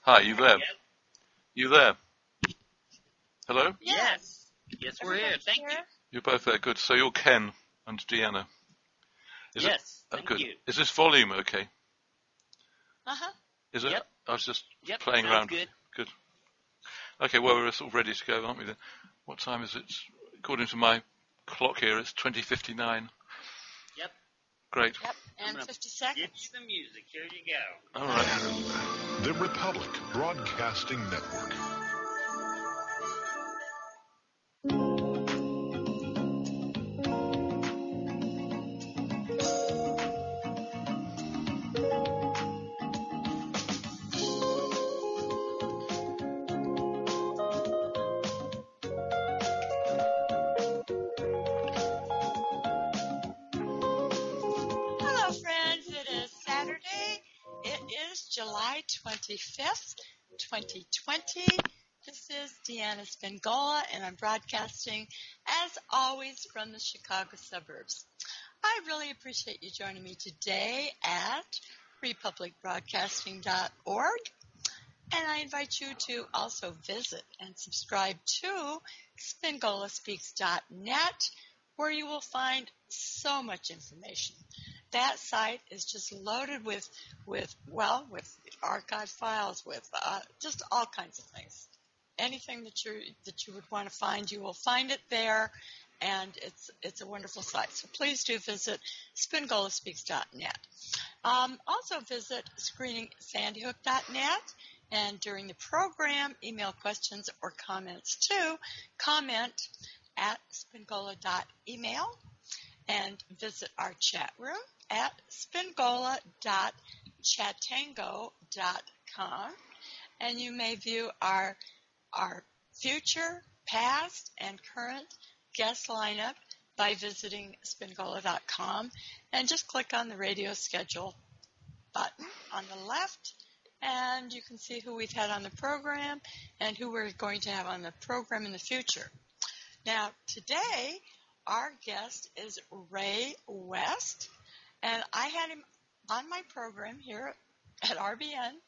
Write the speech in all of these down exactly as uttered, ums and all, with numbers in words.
Hi, you there? Yep. You there? Hello? Yes. Yes, we're here. Everybody's Thank here? you. You're both there. Good. So you're Ken and Deanna. Is yes. It? Oh, Thank good. you. Is this volume okay? Uh-huh. Is it? Yep. I was just Yep. playing sounds around. good. Good. Okay, well, we're sort of ready to go, aren't we then? What time is it? According to my clock here, it's twenty fifty-nine. Yep. Great. Yep. I'm And gonna fifty Give seconds. you the music. Here you go. All right. The Republic Broadcasting Network. Hello, friends. It is Saturday. It is July twenty-fifth, twenty twenty. This is Deanna Spingola, and I'm broadcasting, as always, from the Chicago suburbs. I really appreciate you joining me today at republic broadcasting dot org. And I invite you to also visit and subscribe to spingola speaks dot net, where you will find so much information. That site is just loaded with, with well, with archive files, with uh, just all kinds of things. Anything that you that you would want to find, you will find it there, and it's it's a wonderful site. So please do visit spingola speaks dot net. Um, also visit screening sandy hook dot net. And during the program, email questions or comments to comment at spingola dot email, and visit our chat room at spingola dot chatango dot com. And you may view our our future, past, and current guest lineup by visiting spingola dot com and just click on the radio schedule button on the left. And you can see who we've had on the program and who we're going to have on the program in the future. Now, today, our guest is Ray West, and I had him on my program here at R B N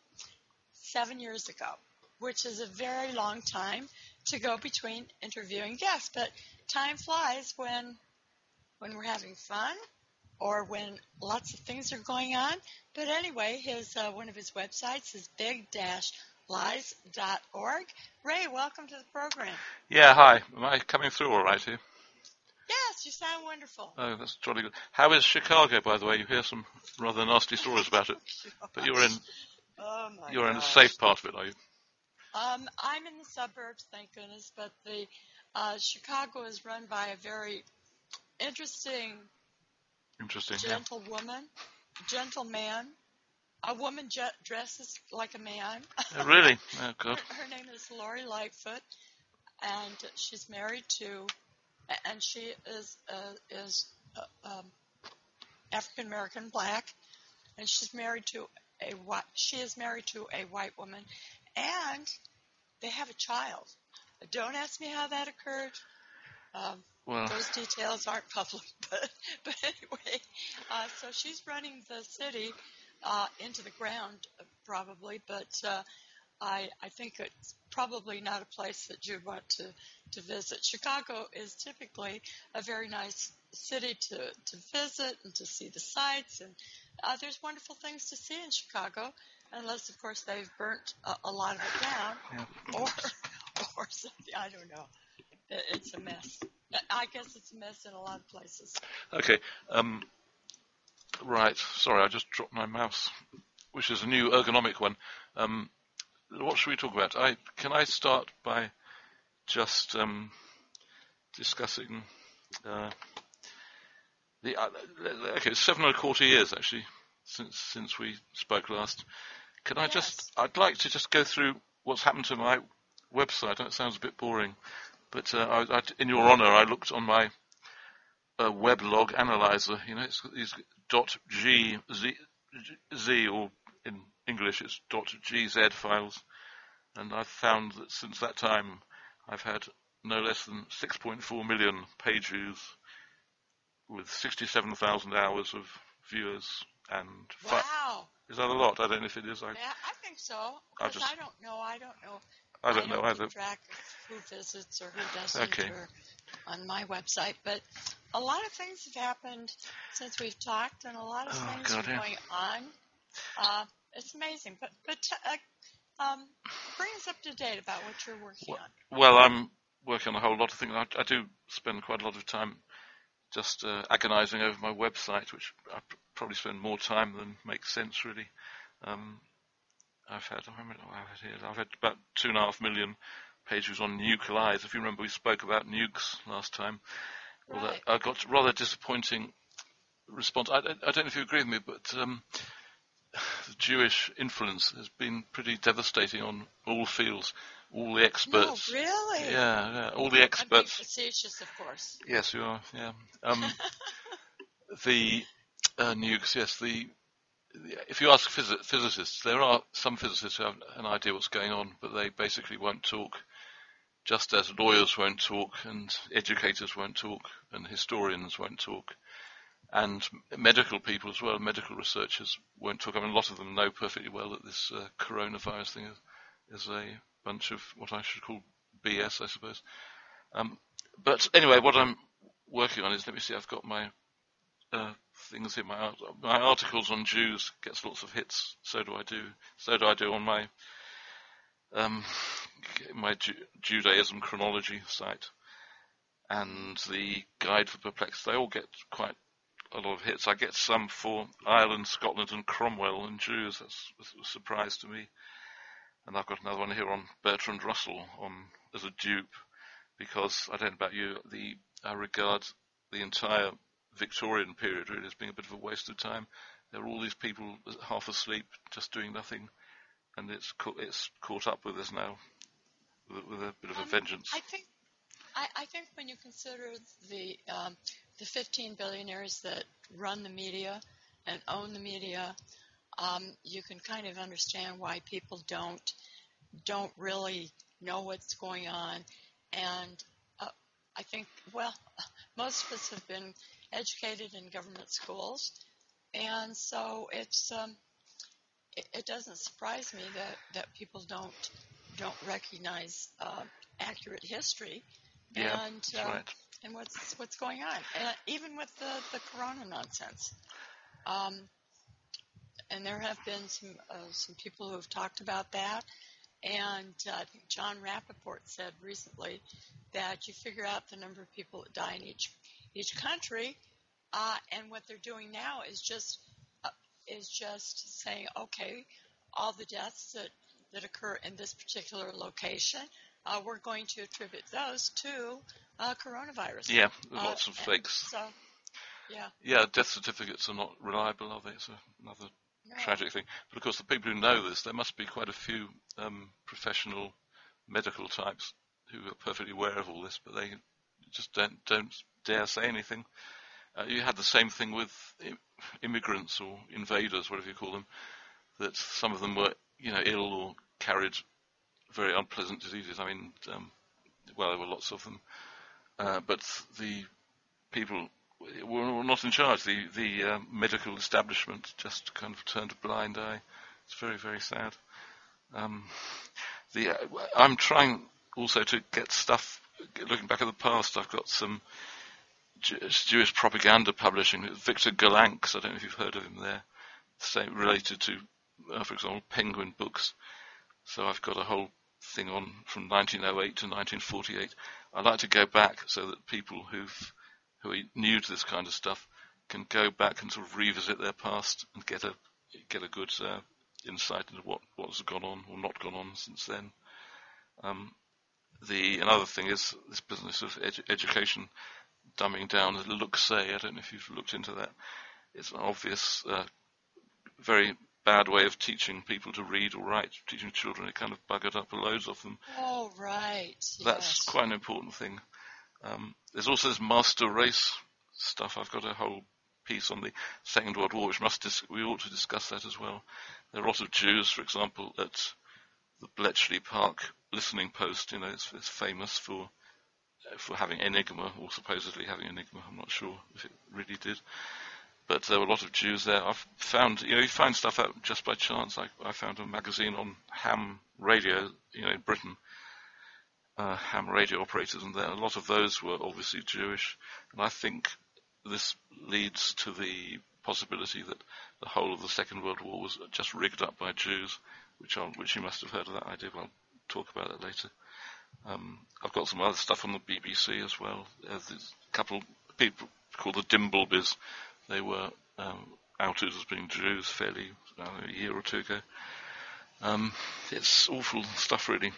seven years ago, which is a very long time to go between interviewing guests. But time flies when when we're having fun, or when lots of things are going on. But anyway, his uh, one of his websites is big dash lies dot org. Ray, welcome to the program. Yeah, hi. Am I coming through all right here? Yes, you sound wonderful. Oh, that's jolly good. How is Chicago, by the way? You hear some rather nasty stories about it. But you're in Oh my you're in a gosh. safe part of it, are you? Um, I'm in the suburbs, thank goodness, but the uh, Chicago is run by a very interesting, Interesting. Yeah. gentle woman, gentle man. A woman ju- dresses like a man. Oh, really? Oh, God. Her, her name is Lori Lightfoot, and she's married to, and she is uh, is uh, um, African American black, and she's married to a white. She is married to a white woman, and they have a child. Don't ask me how that occurred. Um, Well, those details aren't public, but but anyway, uh, so she's running the city uh, into the ground, uh, probably. But uh, I I think it's probably not a place that you'd want to, to visit. Chicago is typically a very nice city to, to visit and to see the sights, and uh, there's wonderful things to see in Chicago, unless of course they've burnt a, a lot of it down, yeah. or or something. I don't know. It, it's a mess. I guess it's a mess in a lot of places. Okay. Um, right. Sorry, I just dropped my mouse, which is a new ergonomic one. Um, what should we talk about? I can I start by just um, discussing uh, the uh, okay, seven and a quarter years actually since since we spoke last. Can I Yes. just? I'd like to just go through what's happened to my website. That sounds a bit boring, but uh, I, I, in your honour, I looked on my uh, weblog analyzer. You know, it's got these dot G Z, Z or in English it's dot G Z files, and I've found that since that time I've had no less than six point four million page views with sixty-seven thousand hours of viewers and fi- Wow. is that a lot? I don't know if it is. I, Yeah, I think so. I Because just- I don't know. I don't know. I don't know keep either. track of who visits or who doesn't Okay. or on my website. But a lot of things have happened since we've talked, and a lot of Oh, things God, are yeah. going on. Uh, it's amazing. But but uh, um, bring us up to date about what you're working Well, on. well, I'm working on a whole lot of things. I, I do spend quite a lot of time just uh, agonising over my website, which I pr- probably spend more time than makes sense, really. Um, I've had, I remember what I've had here. I've had about two and a half million page views on Nucleize. If you remember, we spoke about nukes last time. Well, Right. that, I got rather disappointing response. I, don't- I don't know if you agree with me, but um, the Jewish influence has been pretty devastating on all fields. All the experts. No, really? Yeah, yeah, all the I'm being experts. facetious, of course. Yes, you are. Yeah. Um, the uh, nukes. Yes. The, the if you ask phys- physicists, there are some physicists who have an idea what's going on, but they basically won't talk. Just as lawyers won't talk, and educators won't talk, and historians won't talk, and medical people as well, medical researchers won't talk. I mean, a lot of them know perfectly well that this uh, coronavirus thing is, is a bunch of what I should call B S, I suppose. Um, but anyway, what I'm working on is, let me see, I've got my uh, things here. My, art, my articles on Jews gets lots of hits. So do I do. So do I do on my um, my Ju- Judaism chronology site, and the Guide for Perplexed. They all get quite a lot of hits. I get some for Ireland, Scotland, and Cromwell and Jews. That's a surprise to me. And I've got another one here on Bertrand Russell on as a dupe, because I don't know about you, the I regard the entire Victorian period really as being a bit of a waste of time. There are all these people half asleep, just doing nothing, and it's ca- it's caught up with us now with, with a bit of a Um, vengeance. I think I, I think when you consider the um, the fifteen billionaires that run the media and own the media, um, you can kind of understand why people don't don't really know what's going on. And uh, I think, well, most of us have been educated in government schools, and so it's um, it, it doesn't surprise me that, that people don't don't recognize uh, accurate history. Yeah, and that's um, right. and what's what's going on, and even with the, the corona nonsense. Um, and there have been some uh, some people who have talked about that, and uh, I think John Rappaport said recently that you figure out the number of people that die in each each country, uh, and what they're doing now is just uh, is just saying, okay, all the deaths that, that occur in this particular location, uh, we're going to attribute those to uh, coronavirus. Yeah, there's Uh, lots of and fakes. So, yeah. Yeah, death certificates are not reliable, are they? It's another No. tragic thing. But of course, the people who know this, there must be quite a few um, professional medical types who are perfectly aware of all this, but they just don't don't dare say anything. Uh, you had the same thing with I- immigrants or invaders, whatever you call them, that some of them were, you know, ill or carried very unpleasant diseases. I mean, um, well, there were lots of them, uh, but the people were not in charge. The the uh, medical establishment just kind of turned a blind eye. It's very, very sad. Um, the uh, I'm trying also to get stuff. Looking back at the past, I've got some Jew- Jewish propaganda publishing. Victor Galanks, I don't know if you've heard of him there, same, related to, uh, for example, Penguin Books. So I've got a whole thing on from nineteen oh eight to nineteen forty-eight. I like to go back so that people who've who are new to this kind of stuff can go back and sort of revisit their past and get a get a good uh, insight into what what's gone on or not gone on since then. Um, the another thing is this business of edu- education dumbing down. Look-say, I don't know if you've looked into that. It's an obvious, uh, very bad way of teaching people to read or write, teaching children. It kind of buggered up loads of them. Oh, right. That's yes. quite an important thing. Um, there's also this master race stuff. I've got a whole piece on the Second World War, which must dis- we ought to discuss that as well. There are a lot of Jews, for example, at the Bletchley Park listening post. You know, it's, it's famous for for having Enigma, or supposedly having Enigma. I'm not sure if it really did. but there were a lot of Jews there. I've found, you know, you find stuff out just by chance. I, I found a magazine on ham radio, you know, in Britain, uh, ham radio operators, and there, a lot of those were obviously Jewish. And I think this leads to the possibility that the whole of the Second World War was just rigged up by Jews, which I'll, which you must have heard of that idea. But I'll talk about that later. Um, I've got some other stuff on the B B C as well. Uh, there's a couple of people called the Dimblebys. They were um, outed as being Jews fairly uh, a year or two ago. Um, it's awful stuff, really.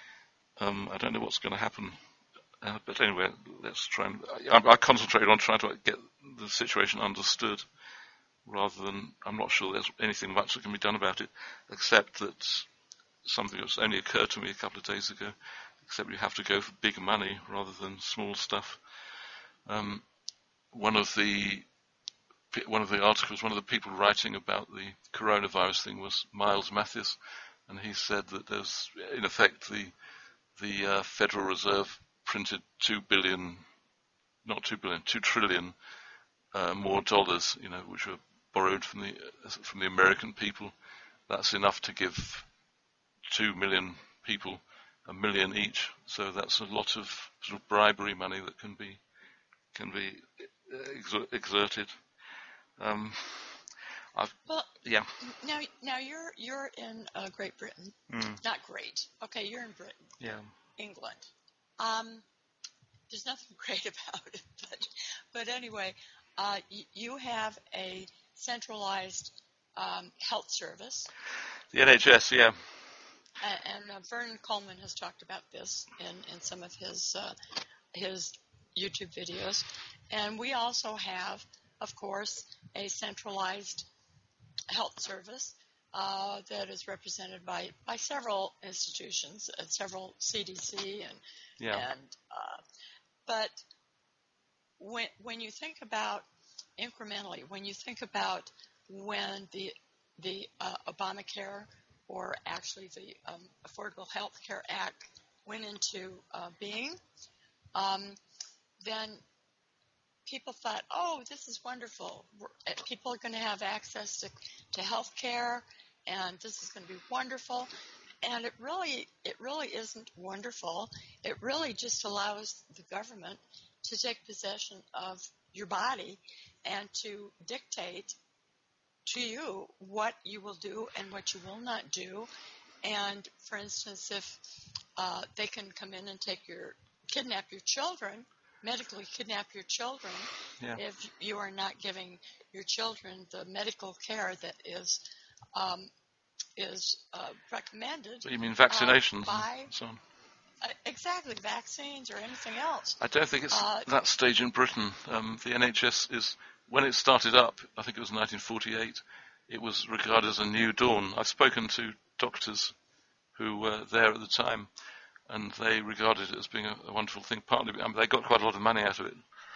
Um, I don't know what's going to happen. Uh, but anyway, let's try and... I, I concentrate on trying to get the situation understood rather than... I'm not sure there's anything much that can be done about it, except that something that's only occurred to me a couple of days ago, except you have to go for big money rather than small stuff. Um, one of the... One of the articles, one of the people writing about the coronavirus thing was Miles Mathis, and he said that there's, in effect, the the uh, Federal Reserve printed two billion, not two billion, two trillion uh, more dollars, you know, which were borrowed from the uh, from the American people. That's enough to give two million people a million each. So that's a lot of sort of bribery money that can be can be exer- exerted. Um, I've, well, yeah. Now, now you're you're in uh, Great Britain. Mm. Not great. Okay, you're in Britain. Yeah. England. Um, there's nothing great about it, but but anyway, uh, y- you have a centralized um, health service. The N H S, yeah. And, and uh, Vernon Coleman has talked about this in, in some of his uh, his YouTube videos, and we also have, of course, a centralized health service uh, that is represented by, by several institutions, uh, several C D C, and yeah. and uh, but when when you think about incrementally, when you think about when the the uh, Obamacare, or actually the um, Affordable Health Care Act, went into uh, being, um, then people thought, oh, this is wonderful. We're, people are going to have access to, to health care, and this is going to be wonderful. And it really, it really isn't wonderful. It really just allows the government to take possession of your body and to dictate to you what you will do and what you will not do. And, for instance, if uh, they can come in and take your, kidnap your children, medically kidnap your children, yeah. if you are not giving your children the medical care that is um, is uh, recommended. What, you mean vaccinations uh, by, and so on? Uh, exactly, vaccines or anything else. I don't think it's uh, that stage in Britain. Um, the N H S is, when it started up, I think it was nineteen forty-eight, it was regarded as a new dawn. I've spoken to doctors who were there at the time, and they regarded it as being a, a wonderful thing. Partly, I mean, they got quite a lot of money out of it.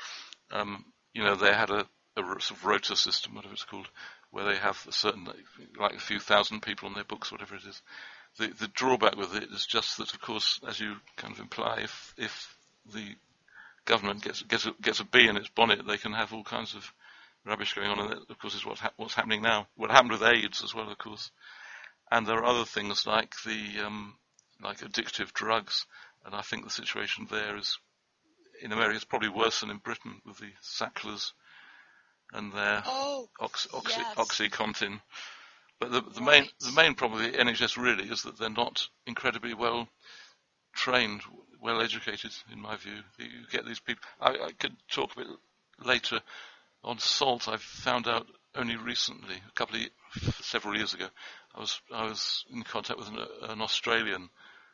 Um, you know, they had a, a sort of rota system, whatever it's called, where they have a certain, like a few thousand people on their books, whatever it is. The, the drawback with it is just that, of course, as you kind of imply, if if the government gets gets a, gets a bee in its bonnet, they can have all kinds of rubbish going on, and that, of course, is what ha- what's happening now. What happened with AIDS as well, of course. And there are other things like the um, like addictive drugs, and I think the situation there is, in America, it's probably worse than in Britain with the Sacklers and their oh, oxy, oxy, yes. OxyContin. But the, the right. main the main problem with the N H S really is that they're not incredibly well trained, well educated, in my view. You get these people. I, I could talk a bit later on salt. I found out only recently, a couple of several years ago. I was I was in contact with an, an Australian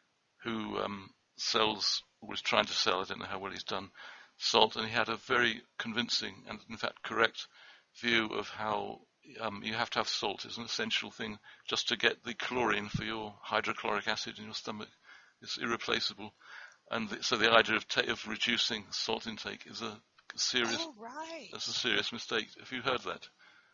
who um, sells, was trying to sell, I don't know how well he's done, salt, and he had a very convincing and, in fact, correct view of how um, you have to have salt. It's an essential thing just to get the chlorine for your hydrochloric acid in your stomach. It's irreplaceable. And the, so the idea of, ta- of reducing salt intake is a serious, oh, right. that's a serious mistake. Have you heard that?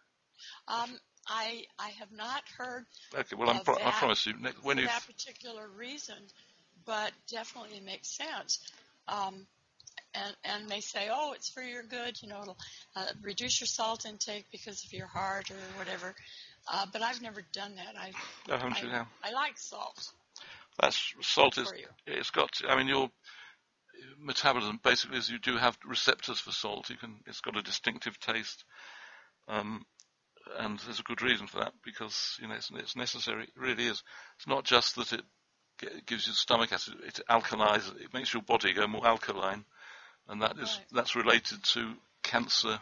Um, I I have not heard Okay, well, I'm pro- that, I promise you, next, when for you that particular reason, but definitely it makes sense. Um, and, and they say, oh, it's for your good, you know, it'll uh, reduce your salt intake because of your heart or whatever. Uh, but I've never done that. I, Oh, haven't I, you now? I like salt. That's salt is. For you. It's got. I mean, your metabolism basically is you do have receptors for salt. You can. It's got a distinctive taste, um, and there's a good reason for that because you know it's, it's necessary. It really is. It's not just that it, it gives you stomach acid. It alkalizes. It makes your body go more alkaline, and that is Right. that's related to cancer.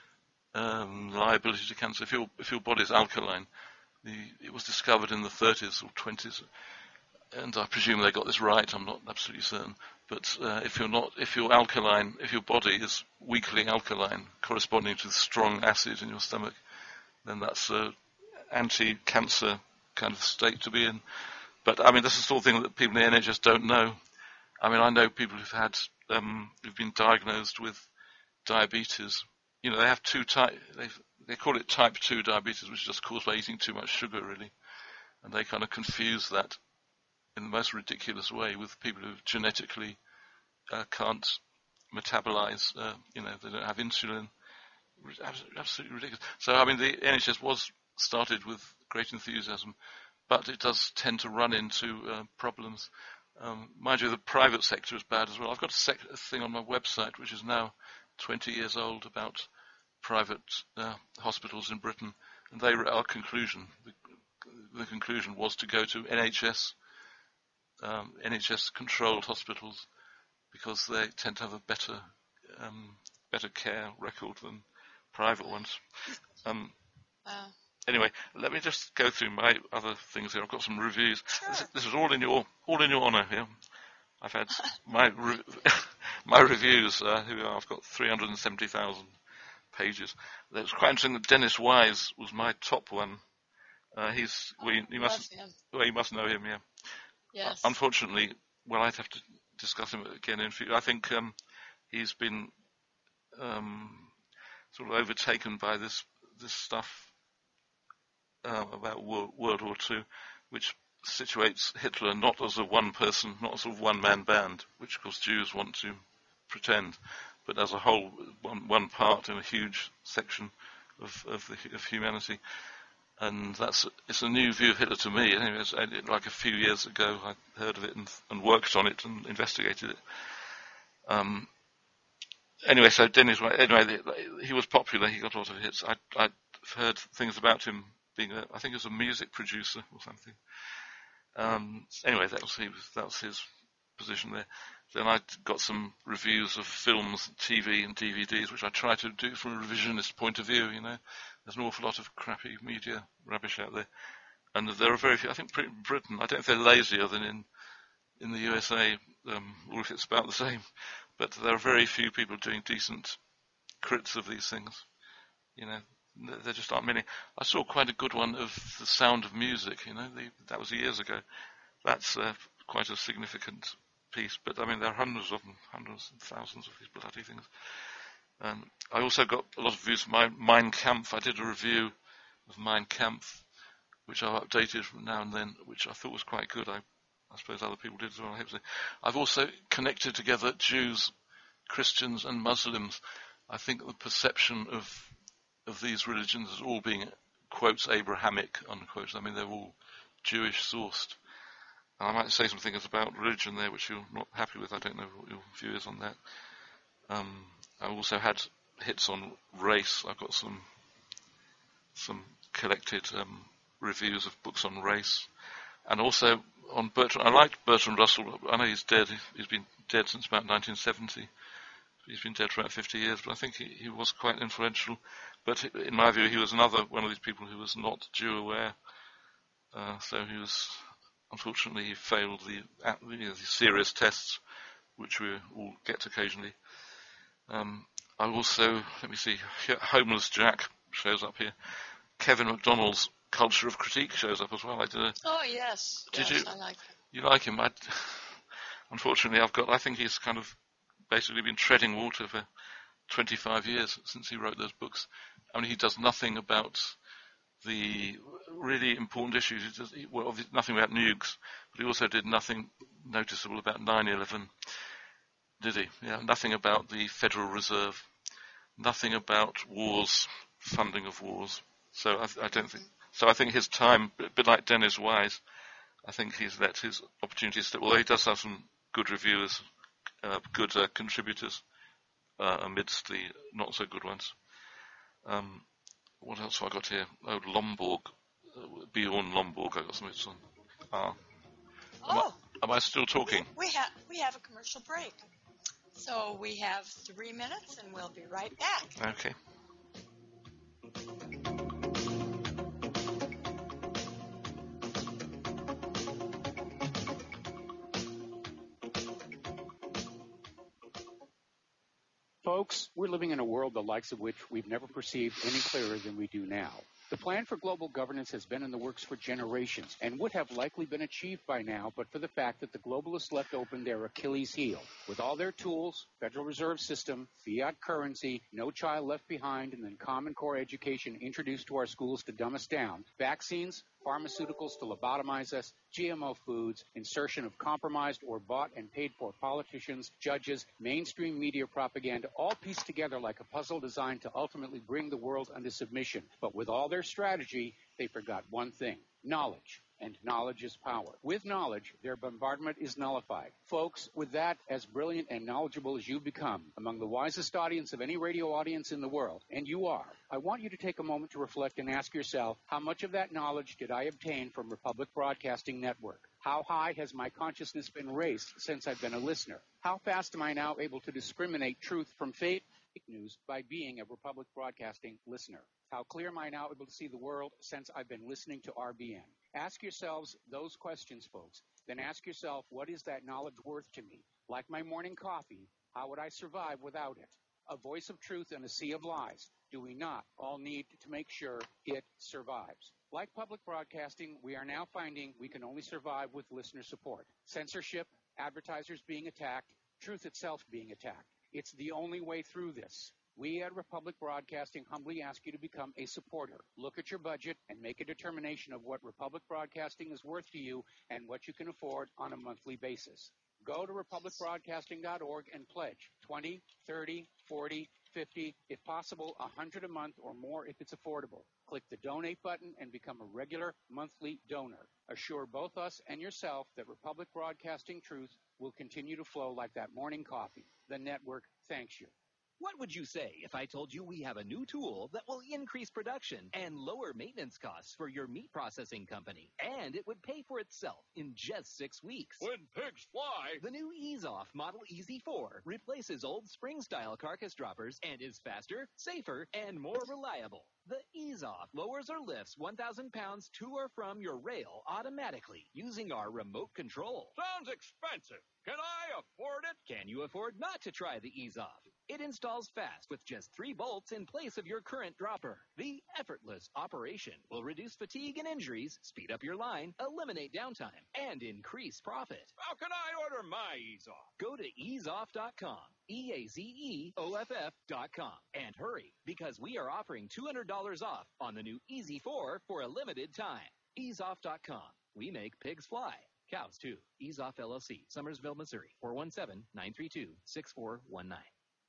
Um, liability to cancer. If your if your body is alkaline, the, it was discovered in the thirties or twenties, and I presume they got this right. I'm not absolutely certain, but uh, if you're not, if you're alkaline, if your body is weakly alkaline, corresponding to the strong acid in your stomach, then that's an anti-cancer kind of state to be in. But I mean, this is the sort of thing that people in the N H S don't know. I mean, I know people who've had, um, who've been diagnosed with diabetes. You know, they have two type. They they call it type two diabetes, which is just caused by eating too much sugar, really, and they kind of confuse that in the most ridiculous way with people who genetically uh, can't metabolize. Uh, you know, they don't have insulin. Absolutely ridiculous. So, I mean, the N H S was started with great enthusiasm, but it does tend to run into uh, problems. Um, mind you, the private sector is bad as well. I've got a, sec- a thing on my website which is now twenty years old about private uh, hospitals in Britain, and they our conclusion. The, the conclusion was to go to N H S, um, N H S-controlled hospitals because they tend to have a better, um, better care record than private ones. Um, Wow. Anyway, let me just go through my other things here. I've got some reviews. Sure. This, this is all in your all in your honour here. I've had my re- my reviews. Uh, here we are. I've got three hundred seventy thousand pages. It was quite interesting that Dennis Wise was my top one. Uh, he's Oh, well, you, you love must him. well, you must know him, yeah. Yes. Uh, unfortunately, well, I'd have to discuss him again in future. I think um, he's been um, sort of overtaken by this this stuff uh, about World, World War Two, which situates Hitler not as a one person, not as a one man band, which of course Jews want to pretend, but as a whole, one, one part in a huge section of of, the, of humanity. And that's it's a new view of Hitler to me. Anyway, it's, like a few years ago, I heard of it and, and worked on it and investigated it. Um, anyway, so Dennis, anyway, he was popular. He got a lot of hits. I, I'd heard things about him being, a, I think, he was a music producer or something. Um, anyway, that was, he was that was his position there. Then I got some reviews of films, T V, and D V Ds, which I try to do from a revisionist point of view. You know, there's an awful lot of crappy media rubbish out there, and there are very few. I think Britain, I don't know if they're lazier than in in the U S A, um, or if it's about the same, but there are very few people doing decent crits of these things. You know, there just aren't many. I saw quite a good one of The Sound of Music. You know, the, that was years ago. That's uh, quite a significant piece, but I mean there are hundreds of them, hundreds and thousands of these bloody things. Um, I also got a lot of views of my Mein Kampf. I did a review of Mein Kampf, which I've updated from now and then, which I thought was quite good. I, I suppose other people did as well. I hope so. I've also connected together Jews, Christians, and Muslims. I think the perception of of these religions as all being quotes Abrahamic unquotes. I mean they're all Jewish sourced. And I might say some things about religion there which you're not happy with. I don't know what your view is on that. Um, I also had hits on race. I've got some some collected um, reviews of books on race, and also on Bertrand. I liked Bertrand Russell. I know he's dead. He's been dead since about nineteen seventy. He's been dead for about fifty years, but I think he, he was quite influential. But in my view, he was another one of these people who was not Jew aware. Uh, so he was. Unfortunately, he failed the, you know, the serious tests, which we all get occasionally. Um, I also, let me see, Homeless Jack shows up here. Kevin MacDonald's Culture of Critique shows up as well. I did a, Oh, yes. Did yes, you? I like him. You like him? I, unfortunately, I've got. I think he's kind of basically been treading water for twenty-five years since he wrote those books. I mean, he does nothing about the really important issues. He does, well, obviously nothing about nukes, but he also did nothing noticeable about nine eleven. Did he? Yeah, nothing about the Federal Reserve, nothing about wars, funding of wars. So I, I don't think. So I think his time, a bit like Dennis Wise, I think he's let his opportunities slip. Although he does have some good reviewers, uh, good uh, contributors uh, amidst the not so good ones. Um, what else have I got here? Oh, Lomborg, uh, Bjorn Lomborg. I got some bits on. Ah. Am, Oh, I, am I still talking? we have we have a commercial break. So we have three minutes, and we'll be right back. Okay. Folks, we're living in a world the likes of which we've never perceived any clearer than we do now. The plan for global governance has been in the works for generations and would have likely been achieved by now, but for the fact that the globalists left open their Achilles heel. With all their tools, Federal Reserve System, fiat currency, no child left behind, and then Common Core education introduced to our schools to dumb us down, vaccines, pharmaceuticals to lobotomize us, G M O foods, insertion of compromised or bought and paid for politicians, judges, mainstream media propaganda, all pieced together like a puzzle designed to ultimately bring the world under submission. But with all their strategy, they forgot one thing: knowledge. And knowledge is power. With knowledge, their bombardment is nullified. Folks, with that, as brilliant and knowledgeable as you've become, among the wisest audience of any radio audience in the world, and you are, I want you to take a moment to reflect and ask yourself, how much of that knowledge did I obtain from Republic Broadcasting Network? How high has my consciousness been raised since I've been a listener? How fast am I now able to discriminate truth from fake news by being a Republic Broadcasting listener? How clear am I now able to see the world since I've been listening to R B N? Ask yourselves those questions, folks. Then ask yourself, what is that knowledge worth to me? Like my morning coffee, how would I survive without it? A voice of truth in a sea of lies. Do we not all need to make sure it survives? Like public broadcasting, we are now finding we can only survive with listener support. Censorship, advertisers being attacked, truth itself being attacked. It's the only way through this. We at Republic Broadcasting humbly ask you to become a supporter. Look at your budget and make a determination of what Republic Broadcasting is worth to you and what you can afford on a monthly basis. Go to republic broadcasting dot org and pledge twenty, thirty, forty, fifty, if possible, one hundred a month or more if it's affordable. Click the donate button and become a regular monthly donor. Assure both us and yourself that Republic Broadcasting truth will continue to flow like that morning coffee. The network thanks you. What would you say if I told you we have a new tool that will increase production and lower maintenance costs for your meat processing company? And it would pay for itself in just six weeks. When pigs fly! The new EaseOff Model E Z four replaces old spring-style carcass droppers and is faster, safer, and more reliable. The EaseOff lowers or lifts one thousand pounds to or from your rail automatically using our remote control. Sounds expensive. Can I afford it? Can you afford not to try the EaseOff? It installs fast with just three bolts in place of your current dropper. The effortless operation will reduce fatigue and injuries, speed up your line, eliminate downtime, and increase profit. How can I order my EaseOff? Go to ease off dot com, E A Z E O F F dot com, and hurry, because we are offering two hundred dollars off on the new E Z four for a limited time. ease off dot com. We make pigs fly. Cows, too. EaseOff L L C, Summersville, Missouri, four one seven, nine three two, six four one nine.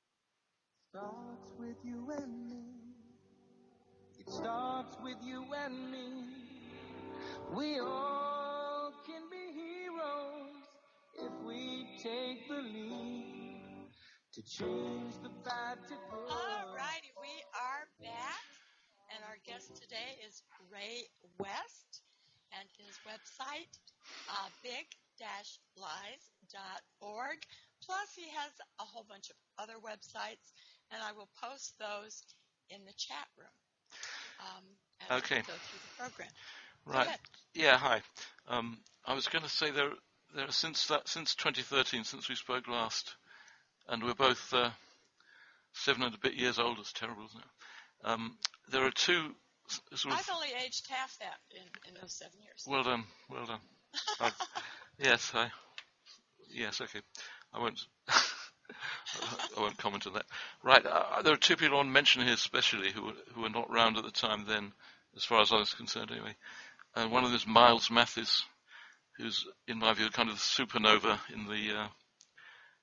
Starts with you and me. It starts with you and me. We all can be heroes if we take the lead to change the bad to good. All righty, we are back, and our guest today is Ray West, and his website, uh, big dash lies dot org. Plus, he has a whole bunch of other websites, and I will post those in the chat room um, as Okay. we go through the program. Go Right. ahead. Yeah. Hi. Um, I was going to say there, there since that since twenty thirteen, since we spoke last, and we're both uh, seven and a bit years old. It's terrible, isn't it? Um, there are two s- sort of. I've only aged half that in, in those seven years. Well done. Well done. I, yes. I. Yes. Okay. I won't. I won't comment on that. Right. Uh, there are two people I want to mention here, especially who were, who were not round at the time then, as far as I was concerned, anyway. Uh, one of them is Miles Mathis, who's, in my view, kind of the supernova in the uh,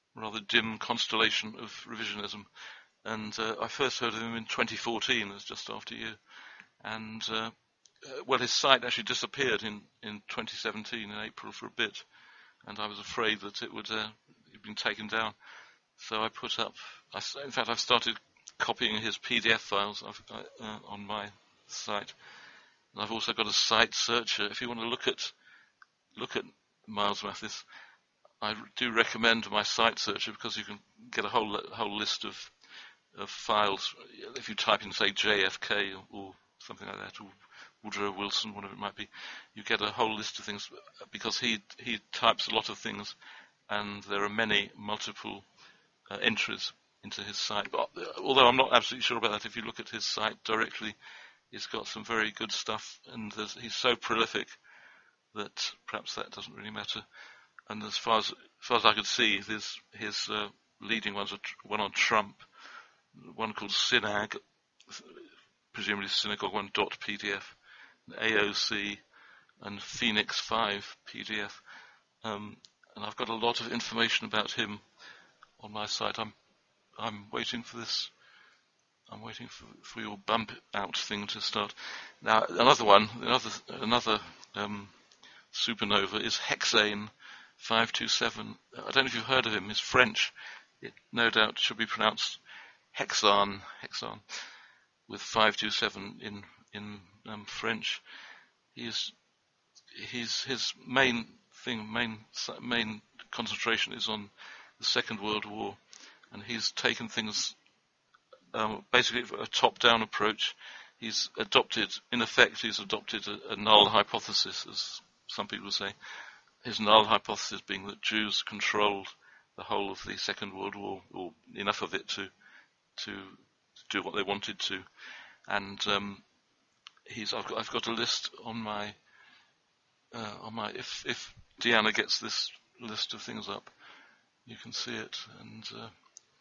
rather dim constellation of revisionism. And uh, I first heard of him in twenty fourteen, that's just after you. And, uh, uh, well, his site actually disappeared in, in twenty seventeen, in April, for a bit. And I was afraid that it would uh, have been taken down. So I put up, I, in fact, I've started copying his P D F files uh, on my site. And I've also got a site searcher. If you want to look at look at Miles Mathis, I do recommend my site searcher because you can get a whole whole list of of files. If you type in, say, J F K or, or something like that, or Woodrow Wilson, whatever it might be, you get a whole list of things because he he types a lot of things, and there are many multiple uh, entries into his site. But although I'm not absolutely sure about that, if you look at his site directly, he's got some very good stuff, and he's so prolific that perhaps that doesn't really matter. And as far as, as far as I could see, his his uh, leading ones are tr- one on Trump, one called Synag, presumably synagogue one dot P D F, A O C, and Phoenix five P D F. Um, and I've got a lot of information about him on my site. I'm I'm waiting for this. I'm waiting for, for your bump out thing to start. Now another one, another another um, supernova is Hexane five two seven. I don't know if you've heard of him. He's French. It no doubt should be pronounced Hexan, Hexan, with five two seven in in um, French. He's he's his main thing, main main concentration is on the Second World War, and he's taken things um, basically a top-down approach. He's adopted, in effect, he's adopted a, a null hypothesis, as some people say. His null hypothesis being that Jews controlled the whole of the Second World War, or enough of it to to do what they wanted to. And um, he's I've got, I've got a list on my uh, on my if if Deanna gets this list of things up, you can see it. And uh,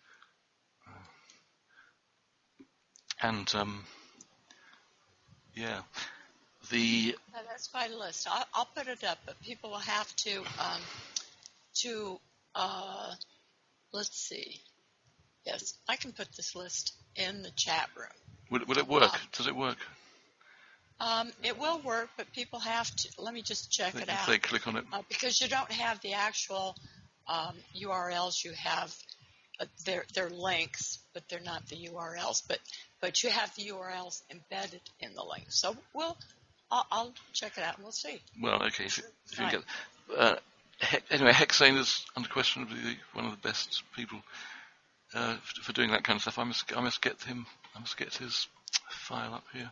and um, yeah, the Uh, that's quite a list. I'll, I'll put it up, but people will have to um, to uh, let's see. Yes, I can put this list in the chat room. would would it work? Um, Does it work? Um, it will work, but people have to. Let me just check If it they, if out they click on it. uh, because you don't have the actual um, U R Ls. You have uh, they're they're links, but they're not the U R Ls. But but you have the U R Ls embedded in the link. So we'll I'll, I'll check it out and we'll see. Well, okay. If you, if you Right. can get uh, he, anyway, Hexane is unquestionably the, one of the best people uh, for, for doing that kind of stuff. I must I must get him. I must get his file up here.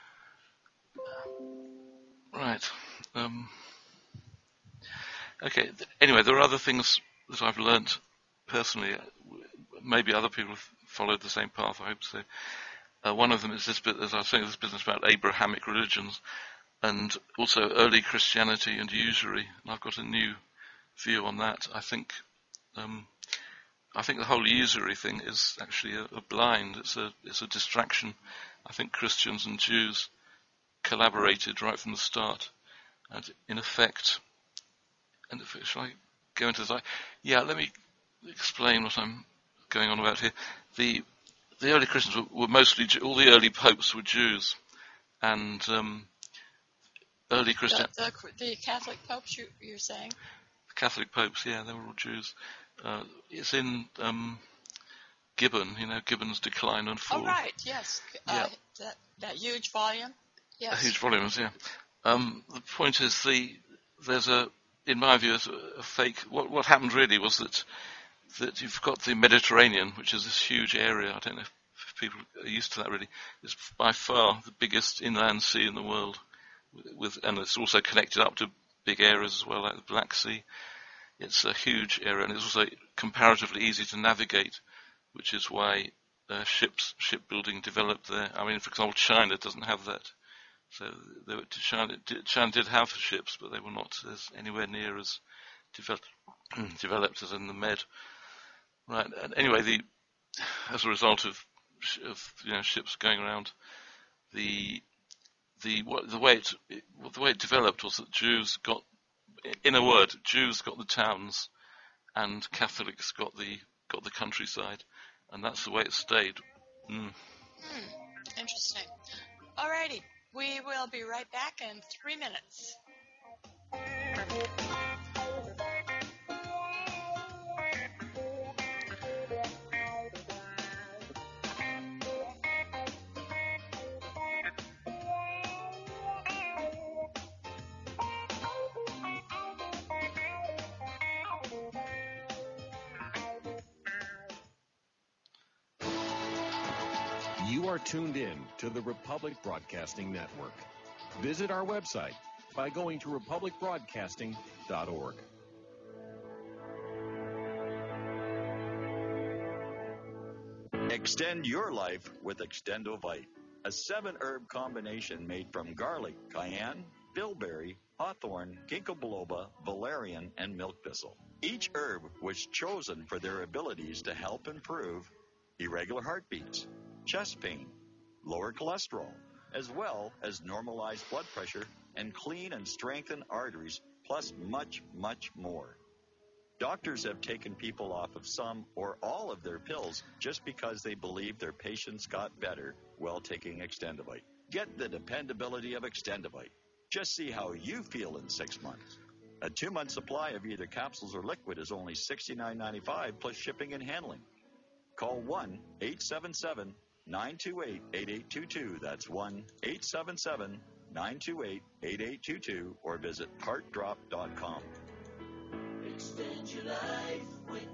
Right. Um, okay. Th- Anyway, there are other things that I've learnt personally. Maybe other people have followed the same path. I hope so. Uh, one of them is this bit, as I was saying, this business about Abrahamic religions and also early Christianity and usury. And I've got a new view on that. I think, um, I think the whole usury thing is actually a, a blind. It's a, it's a distraction. I think Christians and Jews collaborated right from the start, and in effect, and if, shall I go into this? Yeah, let me explain what I'm going on about here. The the early Christians were, were mostly, all the early popes were Jews, and um, early Christian The, the, the Catholic popes, you, you're saying? Catholic popes, yeah, they were all Jews. Uh, it's in um, Gibbon, you know, Gibbon's Decline and Fall. Oh, right, yes. Uh, Yeah. that, that huge volume? Yes. Huge volumes, yeah. Um, the point is, the there's a, in my view, there's a, a fake. What what happened really was that that you've got the Mediterranean, which is this huge area. I don't know if, if people are used to that really. It's by far the biggest inland sea in the world, with and it's also connected up to big areas as well, like the Black Sea. It's a huge area, and it's also comparatively easy to navigate, which is why uh, ships shipbuilding developed there. I mean, for example, China doesn't have that. So they were, China, China did have ships, but they were not as anywhere near as developed, developed as in the Med. Right. And anyway, the as a result of of you know ships going around, the the what, the way it the way it developed was that Jews got, in a word, Jews got the towns, and Catholics got the got the countryside, and that's the way it stayed. Mm. Hmm. Interesting. Alrighty, we will be right back in three minutes. You are tuned in to the Republic Broadcasting Network. Visit our website by going to republic broadcasting dot org. Extend your life with Extendovite, a seven-herb combination made from garlic, cayenne, bilberry, hawthorn, ginkgo biloba, valerian, and milk thistle. Each herb was chosen for their abilities to help improve irregular heartbeats, chest pain, lower cholesterol, as well as normalize blood pressure and clean and strengthen arteries, plus much, much more. Doctors have taken people off of some or all of their pills just because they believe their patients got better while taking Extendovite. Get the dependability of Extendovite. Just see how you feel in six months. A two-month supply of either capsules or liquid is only sixty-nine ninety-five plus shipping and handling. Call one eight seven seven nine two eight eight eight two two. That's one eight seven seven nine two eight eight eight two two or visit heart drop dot com. Extend your life with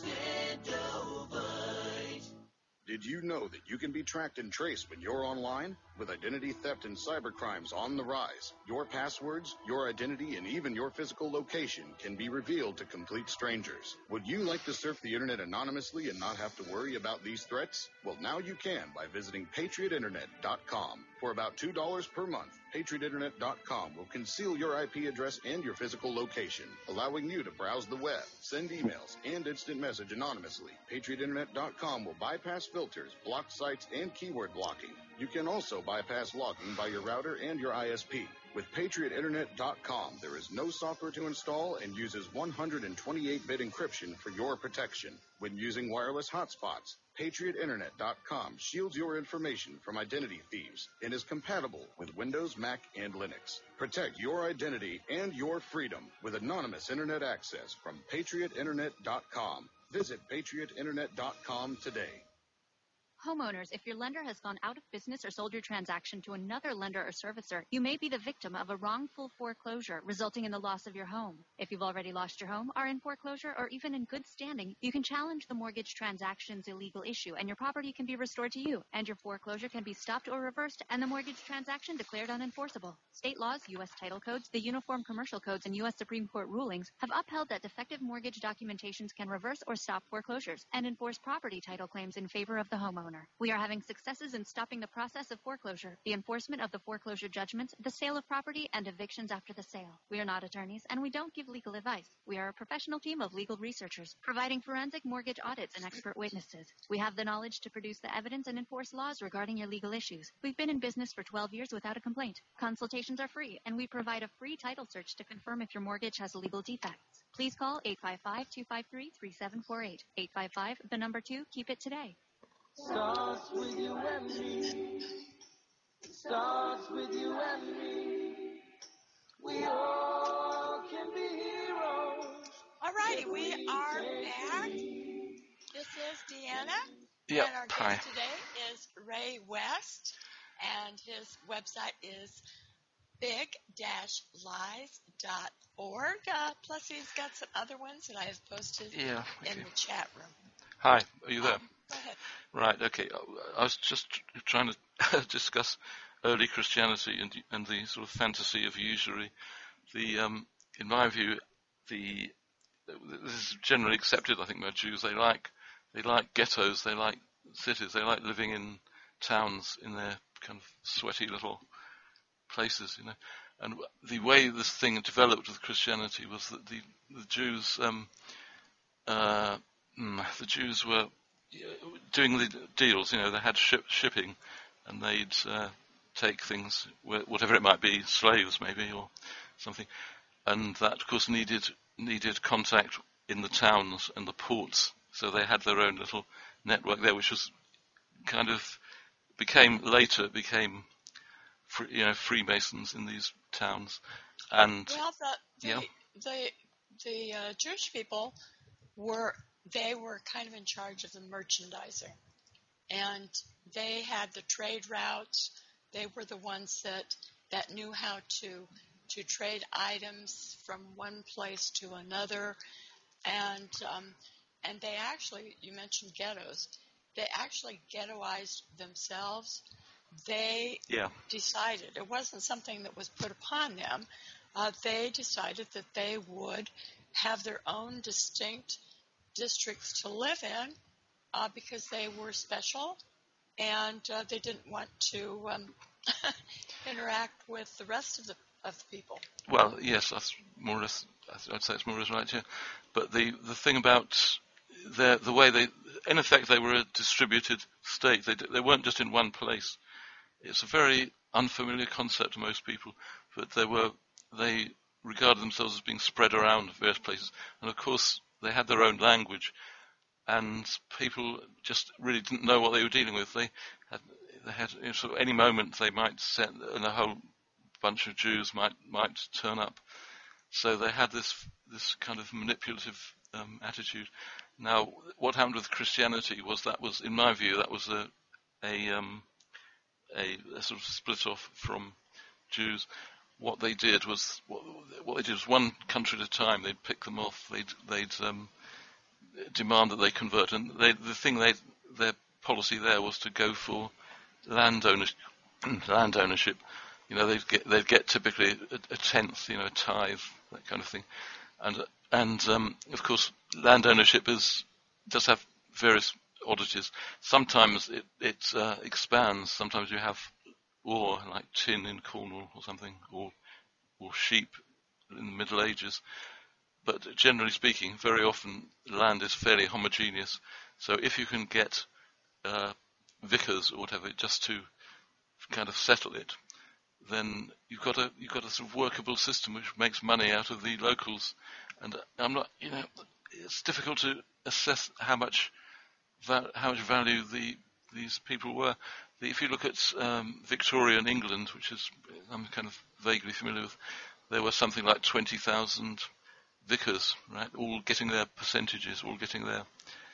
Extendovite. Did you know that you can be tracked and traced when you're online? With identity theft and cybercrimes on the rise, your passwords, your identity, and even your physical location can be revealed to complete strangers. Would you like to surf the internet anonymously and not have to worry about these threats? Well, now you can by visiting patriot internet dot com. For about two dollars per month, patriot internet dot com will conceal your I P address and your physical location, allowing you to browse the web, send emails, and instant message anonymously. patriot internet dot com will bypass filters, block sites, and keyword blocking. You can also bypass logging by your router and your I S P. With patriot internet dot com, there is no software to install and uses one hundred twenty-eight bit encryption for your protection. When using wireless hotspots, patriot internet dot com shields your information from identity thieves and is compatible with Windows, Mac, and Linux. Protect your identity and your freedom with anonymous internet access from patriot internet dot com. Visit patriot internet dot com today. Homeowners, if your lender has gone out of business or sold your transaction to another lender or servicer, you may be the victim of a wrongful foreclosure, resulting in the loss of your home. If you've already lost your home, are in foreclosure, or even in good standing, you can challenge the mortgage transaction's illegal issue, and your property can be restored to you, and your foreclosure can be stopped or reversed, and the mortgage transaction declared unenforceable. State laws, U S title codes, the Uniform Commercial Codes, and U S Supreme Court rulings have upheld that defective mortgage documentations can reverse or stop foreclosures and enforce property title claims in favor of the homeowner. We are having successes in stopping the process of foreclosure, the enforcement of the foreclosure judgments, the sale of property, and evictions after the sale. We are not attorneys, and we don't give legal advice. We are a professional team of legal researchers, providing forensic mortgage audits and expert witnesses. We have the knowledge to produce the evidence and enforce laws regarding your legal issues. We've been in business for twelve years without a complaint. Consultations are free, and we provide a free title search to confirm if your mortgage has legal defects. Please call eight five five, two five three, three seven four eight. eight five five, the number two, keep it today. Starts with you and me. It starts with you and me. We all can be heroes. Alrighty, we are back. This is Deanna. Yep. And our guest Hi. today is Ray West. And his website is big dash lies dot org. Uh, plus, he's got some other ones that I have posted Yeah, okay. in the chat room. Hi, are you there? Um, go ahead. Right, okay. I was just trying to discuss early Christianity and, and the sort of fantasy of usury. The, um, in my view, the this is generally accepted, I think, by Jews. They like they like ghettos, they like cities, they like living in towns in their kind of sweaty little places, you know. And the way this thing developed with Christianity was that the the Jews um, uh, the Jews were doing the deals, you know, they had ship, shipping, and they'd uh, take things, whatever it might be, slaves maybe or something, and that of course needed needed contact in the towns and the ports. So they had their own little network there, which was kind of became later became free, you know Freemasons in these towns. And well, the the yeah. the, the uh, Jewish people were they were kind of in charge of the merchandising, and they had the trade routes. They were the ones that that knew how to to trade items from one place to another, and um, and they actually, you mentioned ghettos, they actually ghettoized themselves. They Yeah. decided, it wasn't something that was put upon them, uh, they decided that they would have their own distinct districts to live in uh, because they were special, and uh, they didn't want to um, interact with the rest of the of the people. Well, yes, that's more or less. I'd say it's more or less right here. But the, the thing about the the way they, in effect, they were a distributed state. They they weren't just in one place. It's a very unfamiliar concept to most people, but they were they regarded themselves as being spread around various places, and of course they had their own language, and people just really didn't know what they were dealing with. They had they had you know, sort of any moment they might send, and a whole bunch of Jews might might turn up. So they had this this kind of manipulative um, attitude. Now, what happened with Christianity was that was, in my view, that was a a, um, a, a sort of split off from Jews. What they did was what, what they did was one country at a time. They'd pick them off. They'd they'd um, demand that they convert, and they, the thing they their policy there was to go for land ownership. land ownership. You know, they'd get they'd get typically a, a tenth, you know, a tithe, that kind of thing, and and um, of course, land ownership is does have various oddities. Sometimes it it uh, expands. Sometimes you have ore like tin in Cornwall or something, or or sheep in the Middle Ages. But generally speaking, very often land is fairly homogeneous. So if you can get uh, vicars or whatever just to kind of settle it, then you've got a you've got a sort of workable system which makes money out of the locals. And I'm not, you know, it's difficult to assess how much va- how much value the these people were. The, if you look at um, Victorian England, which is I'm kind of vaguely familiar with, there were something like twenty thousand vicars, right, all getting their percentages, all getting their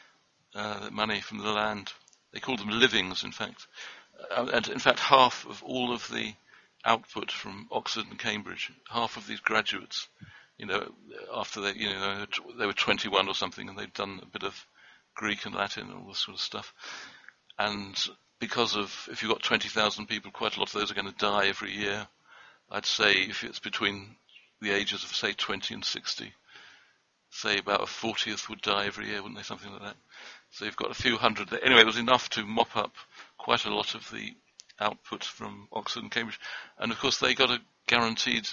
uh, money from the land. They called them livings, in fact. Uh, and in fact, half of all of the output from Oxford and Cambridge, half of these graduates, you know, after they, you know, they were twenty-one or something, and they'd done a bit of Greek and Latin and all this sort of stuff. And because of, if you've got twenty thousand people, quite a lot of those are going to die every year. I'd say if it's between the ages of, say, twenty and sixty, say about a fortieth would die every year, wouldn't they? Something like that. So you've got a few hundred there. Anyway, it was enough to mop up quite a lot of the output from Oxford and Cambridge. And of course they got a guaranteed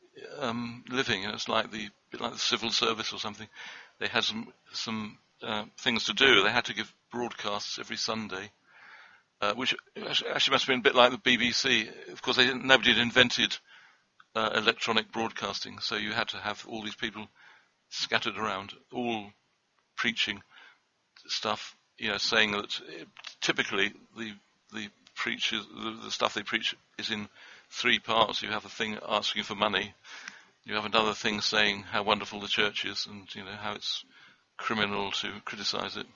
um, living. And it's like the bit like the civil service or something. They had some some uh, things to do. They had to give broadcasts every Sunday, uh, which actually must have been a bit like the B B C. Of course, they didn't, nobody had invented uh, electronic broadcasting, so you had to have all these people scattered around, all preaching stuff, you know, saying that uh, typically the the preachers, the, the stuff they preach is in three parts. You have a thing asking for money, you have another thing saying how wonderful the church is, and you know how it's criminal to criticize it,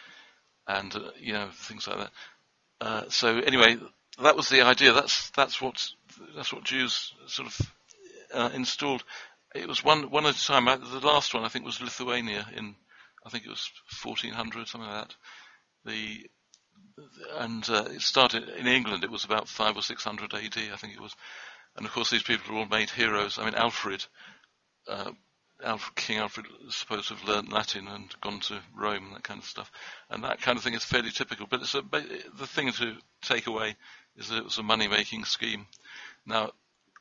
and uh, you know things like that. Uh, so anyway, that was the idea. That's that's what that's what Jews sort of uh, installed. It was one one at a time. The last one I think was Lithuania in, I think it was fourteen hundred, something like that. The and uh, it started in England. It was about five or six hundred A D, I think it was. And of course, these people were all made heroes. I mean, Alfred, uh, Alfred, King Alfred, is supposed to have learned Latin and gone to Rome and that kind of stuff. And that kind of thing is fairly typical. But it's a, the thing to take away is that it was a money-making scheme. Now,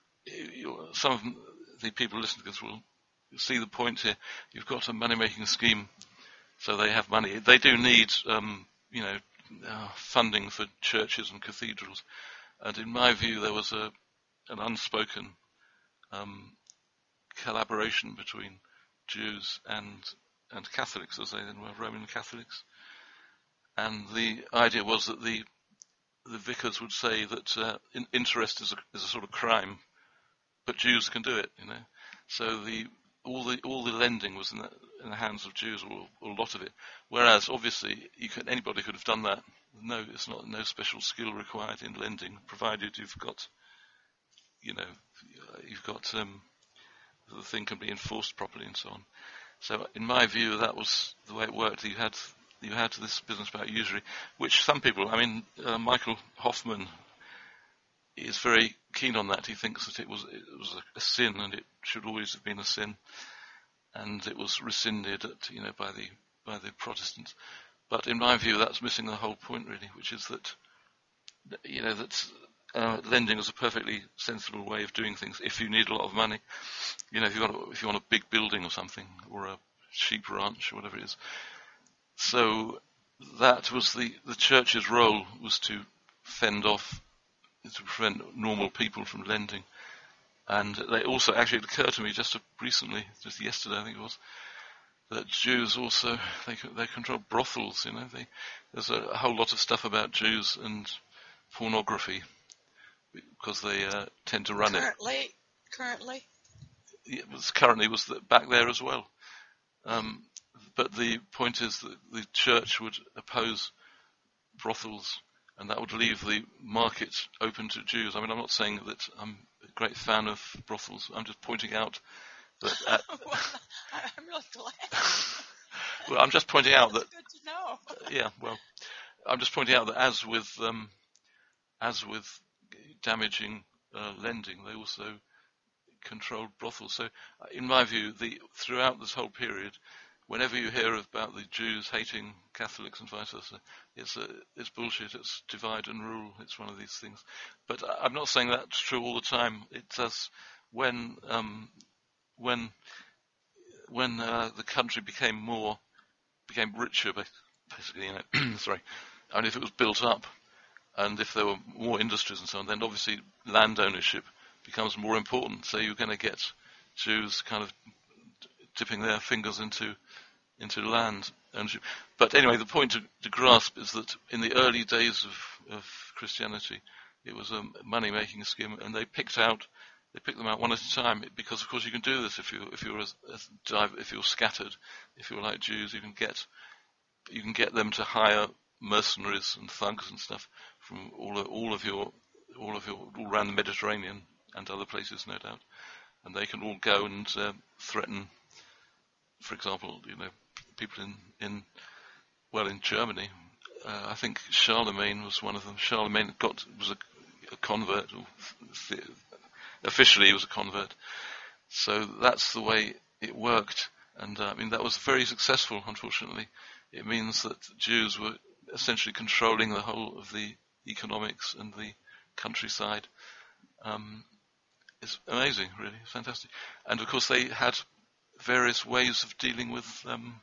you, some of the people listening to this will see the point here. You've got a money-making scheme, so they have money. They do need, um, you know, uh, funding for churches and cathedrals. And in my view, there was a an unspoken um, collaboration between Jews and and Catholics, as they then were, Roman Catholics. And the idea was that the the vicars would say that uh, in, interest is a, is a sort of crime, but Jews can do it, you know. So the all the all the lending was in the, in the hands of Jews, or, or a lot of it. Whereas obviously you could, anybody could have done that. No, it's not no special skill required in lending, provided you've got, you know, you've got um, the thing can be enforced properly and so on. So in my view, that was the way it worked. You had you had this business about usury, which some people, I mean, uh, Michael Hoffman is very keen on that. He thinks that it was it was a, a sin, and it should always have been a sin, and it was rescinded, at, you know, by the by the Protestants. But in my view, that's missing the whole point, really, which is that, you know, that uh, lending is a perfectly sensible way of doing things. If you need a lot of money, you know, if you want a, if you want a big building or something, or a sheep ranch or whatever it is. So that was the the church's role, was to fend off, to prevent normal people from lending. And they also, actually, it occurred to me just recently, just yesterday, I think it was, that Jews also, they they control brothels, you know. They, there's a, a whole lot of stuff about Jews and pornography, because they uh, tend to run currently, it. Currently? It was currently, was the, back there as well. Um, but the point is that the church would oppose brothels, and that would leave the market open to Jews. I mean, I'm not saying that I'm a great fan of brothels. I'm just pointing out that... At, well, I'm really glad. Well, I'm just pointing out That's that... good to know. Yeah, well, I'm just pointing out that as with um, as with damaging uh, lending, they also controlled brothels. So, in my view, the throughout this whole period, whenever you hear about the Jews hating Catholics and vice versa, it's a, it's bullshit. It's divide and rule. It's one of these things. But I'm not saying that's true all the time. It does when um, when when uh, the country became more became richer, basically. You know, sorry, and if it was built up, and if there were more industries and so on, then obviously land ownership becomes more important. So you're going to get Jews kind of dipping their fingers into into land ownership. But anyway, the point to, to grasp is that in the early days of, of Christianity, it was a money-making scheme, and they picked out they picked them out one at a time, because of course you can do this if you if you're as, as dive, if you're scattered, if you're like Jews, you can get you can get them to hire mercenaries and thugs and stuff from all of, all of your all of your all around the Mediterranean and other places, no doubt, and they can all go and uh, threaten, for example, you know, people in, in well in Germany. Uh, I think Charlemagne was one of them. Charlemagne got was a, a convert, or th- officially he was a convert. So that's the way it worked, and uh, I mean that was very successful. Unfortunately, it means that Jews were essentially controlling the whole of the economics and the countryside. Um, it's amazing, really, fantastic. And of course, they had various ways of dealing with um,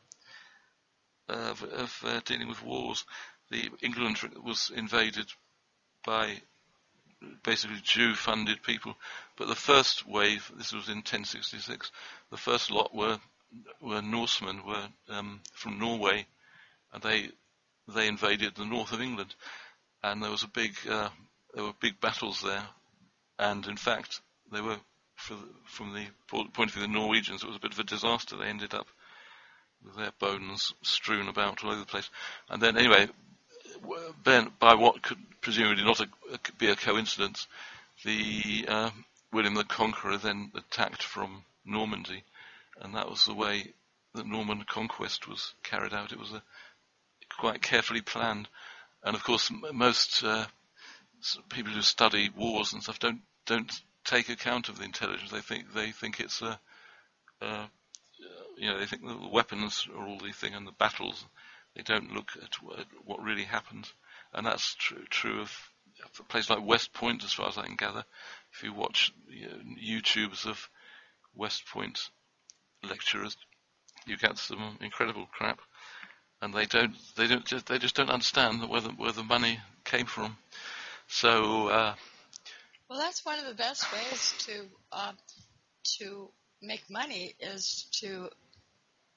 of, of uh, dealing with wars. The England was invaded by basically Jew-funded people, but the first wave, this was in ten sixty-six, the first lot were were Norsemen, were um, from Norway, and they they invaded the north of England, and there was a big uh, there were big battles there, and in fact they were, for the, from the point of view of the Norwegians, it was a bit of a disaster. They ended up with their bones strewn about all over the place, and then anyway, then by what could presumably not a, be a coincidence, the uh, William the Conqueror then attacked from Normandy, and that was the way the Norman conquest was carried out. It was a quite carefully planned, and of course m- most uh, people who study wars and stuff don't don't take account of the intelligence. They think they think it's a, uh, you know, they think the weapons are all the thing, and the battles. They don't look at what really happened, and that's true true of a place like West Point, as far as I can gather. If you watch you know, YouTubes of West Point lecturers, you get some incredible crap, and they don't they don't just, they just don't understand where the, where the money came from. So. Uh, Well, that's one of the best ways to uh, to make money, is to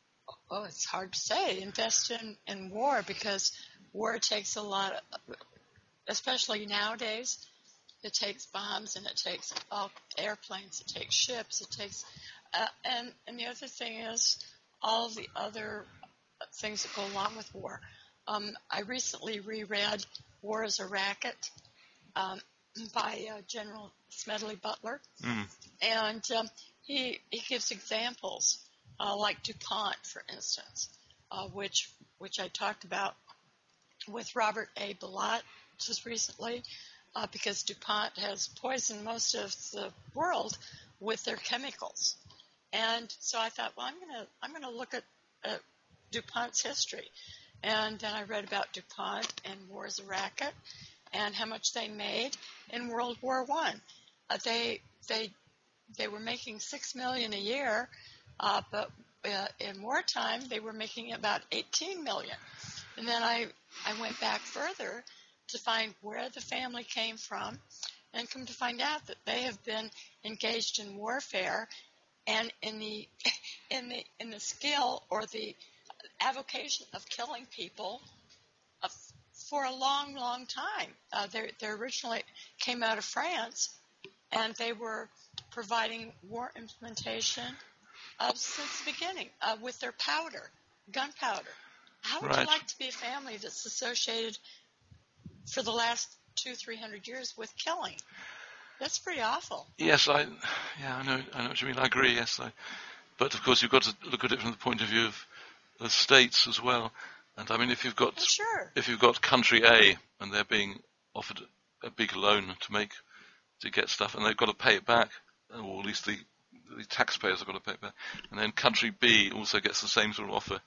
Well, it's hard to say. Invest in, in war because war takes a lot of, especially nowadays, it takes bombs and it takes all airplanes, it takes ships, it takes, uh, and, and the other thing is all the other things that go along with war. Um, I recently reread War is a Racket um, by uh, General Smedley Butler, Mm. and um, he, he gives examples. Uh, like DuPont, for instance, uh, which which I talked about with Robert A. Bilott just recently, uh, because DuPont has poisoned most of the world with their chemicals, and so I thought, well, I'm gonna I'm gonna look at, at DuPont's history, and then I read about DuPont and War is a Racket, and how much they made in World War One. Uh, they they they were making six million a year. Uh, but uh, in wartime, they were making about eighteen million. And then I, I went back further to find where the family came from, and come to find out that they have been engaged in warfare and in the in the in the skill or the avocation of killing people uh, for a long, long time. Uh, they they originally came out of France, and they were providing war implementation. Uh, since the beginning, uh, with their powder, gunpowder. How would Right. you like to be a family that's associated for the last two, three hundred years with killing? That's pretty awful. Yes, I, yeah, I know, I know what you mean. I agree. Yes, I, but of course you've got to look at it from the point of view of the states as well. And I mean, if you've got, Well, sure. if you've got country A and they're being offered a big loan to make, to get stuff, and they've got to pay it back, or at least the the taxpayers have got to pay it back, and then country B also gets the same sort of offer,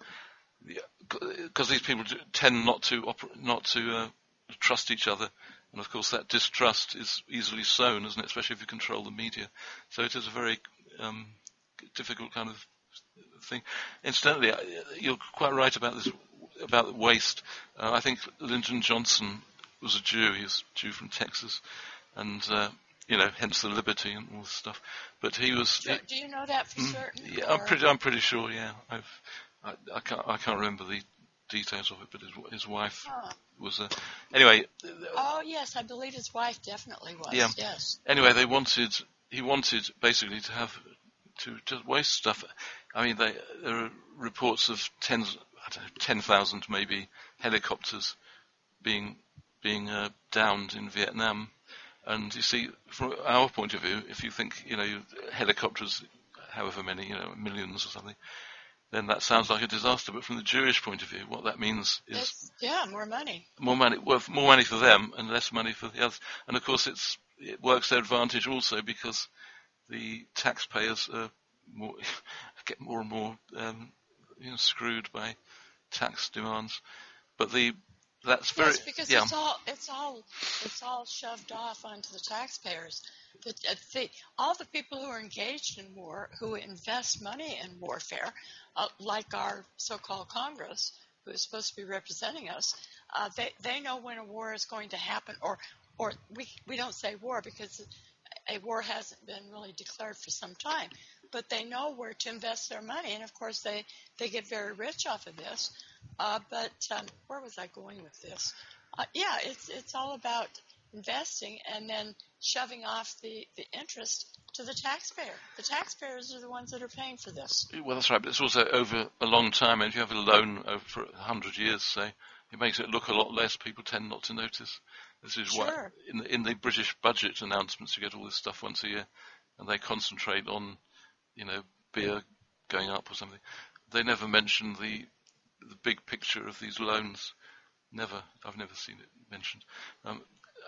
because these people do, tend not to oper- not to uh, trust each other, and of course that distrust is easily sown, isn't it? Especially if you control the media. So it is a very um, difficult kind of thing. Incidentally, you're quite right about this about waste. Uh, I think Lyndon Johnson was a Jew. He was a Jew from Texas, and uh, you know, hence the liberty and all this stuff. But he was. Do, do you know that for Mm, certain? Yeah, or? I'm pretty. I'm pretty sure. Yeah, I've. I, I can't. I can't remember the details of it, but his, his wife Huh. was a. Anyway. Oh, yes, I believe his wife definitely was. Yeah. Yes. Anyway, they wanted. He wanted basically to have to just waste stuff. I mean, they, there are reports of tens, I don't know, ten thousand maybe helicopters being being uh, downed in Vietnam. And you see, from our point of view, if you think, you know, helicopters, however many, you know, millions or something, then that sounds like a disaster. But from the Jewish point of view, what that means is It's, yeah, more money. more money, well, more money for them and less money for the others. And of course, it's it works their advantage also because the taxpayers are more, get more and more um, you know, screwed by tax demands. But the That's very, yes, because yeah. it's all it's all it's all shoved off onto the taxpayers. The, uh, the, all the people who are engaged in war, who invest money in warfare, uh, like our so-called Congress, who is supposed to be representing us, uh, they they know when a war is going to happen, or or we we don't say war because a war hasn't been really declared for some time, but they know where to invest their money, and of course they they get very rich off of this. Uh, but um, where was I going with this? Uh, yeah, it's it's all about investing and then shoving off the, the interest to the taxpayer. The taxpayers are the ones that are paying for this. Well, that's right, but it's also over a long time. And if you have a loan over for a hundred years, say, it makes it look a lot less. People tend not to notice. This is why Sure. in the, in the British budget announcements, you get all this stuff once a year, and they concentrate on, you know, beer going up or something. They never mention the the big picture of these loans. Never. I've never seen it mentioned. Um,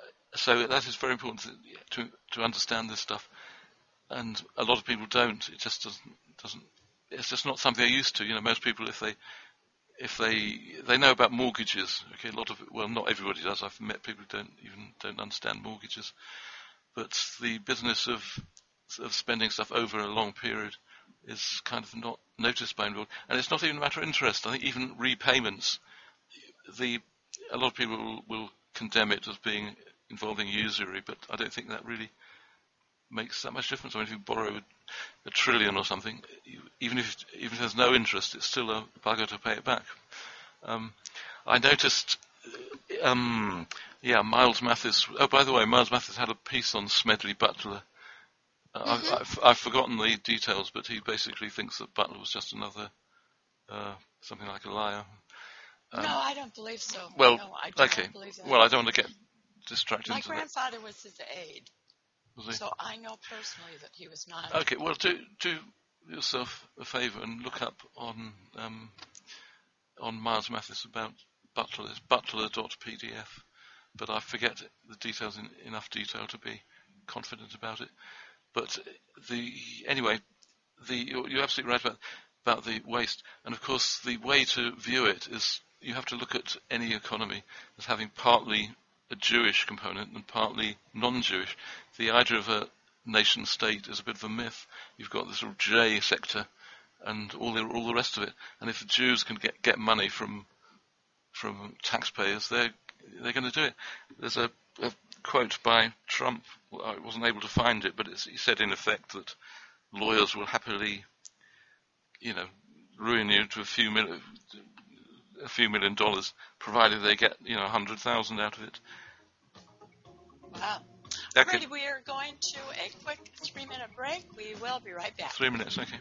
so that is very important to, to to understand this stuff. And a lot of people don't. It just doesn't doesn't. It's just not something they're used to. You know, most people, if they if they they know about mortgages. Okay, a lot of well, not everybody does. I've met people who don't even don't understand mortgages. But the business of of spending stuff over a long period is kind of not noticed by anyone. And it's not even a matter of interest. I think even repayments, the a lot of people will, will condemn it as being involving usury, but I don't think that really makes that much difference. I mean, if you borrow a, a trillion or something, you, even if even if there's no interest, it's still a bugger to pay it back. Um, I noticed, um, yeah, Miles Mathis. Oh, by the way, Miles Mathis had a piece on Smedley Butler. Uh, Mm-hmm. I've, I've, I've forgotten the details, but he basically thinks that Butler was just another uh, something like a liar. Um, no, I don't believe so. Well, no, I don't okay. believe that. Well, I don't want to get distracted My into that. grandfather was his aide, Was he? so I know personally that he was not. Okay, well, do do yourself a favour and look up on um, on Miles Mathis about Butler. It's butler dot p d f, but I forget the details in enough detail to be confident about it. But the anyway, the you're, you're absolutely right about about the waste, and of course the way to view it is you have to look at any economy as having partly a Jewish component and partly non-Jewish. The idea of a nation state is a bit of a myth. You've got the sort of J sector and all the all the rest of it. And if the Jews can get, get money from from taxpayers, they're they're going to do it. There's a, a quote by Trump. Well, I wasn't able to find it, but it's, he said in effect that lawyers will happily, you know, ruin you to a few million a few million dollars, provided they get you know a hundred thousand out of it. Wow. Okay. Alrighty, we are going to a quick three-minute break. We will be right back. Three minutes, okay.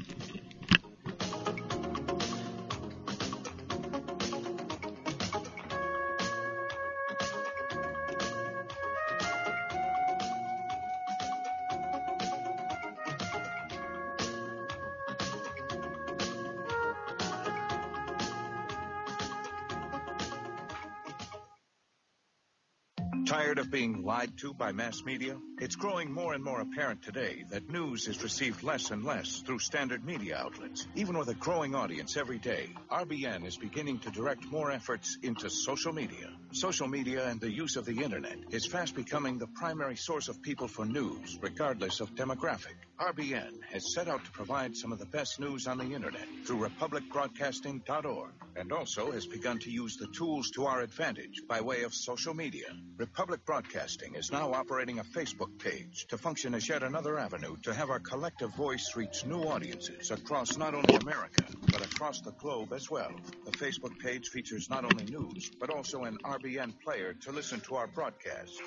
Tired of being lied to by mass media? It's growing more and more apparent today that news is received less and less through standard media outlets. Even with a growing audience every day, R B N is beginning to direct more efforts into social media. Social media and the use of the internet is fast becoming the primary source of people for news, regardless of demographic. R B N has set out to provide some of the best news on the internet through republic broadcasting dot org, and also has begun to use the tools to our advantage by way of social media. Republic Broadcasting is now operating a Facebook page to function as yet another avenue to have our collective voice reach new audiences across not only America, but across the globe as well. The Facebook page features not only news, but also an R B N player to listen to our broadcast.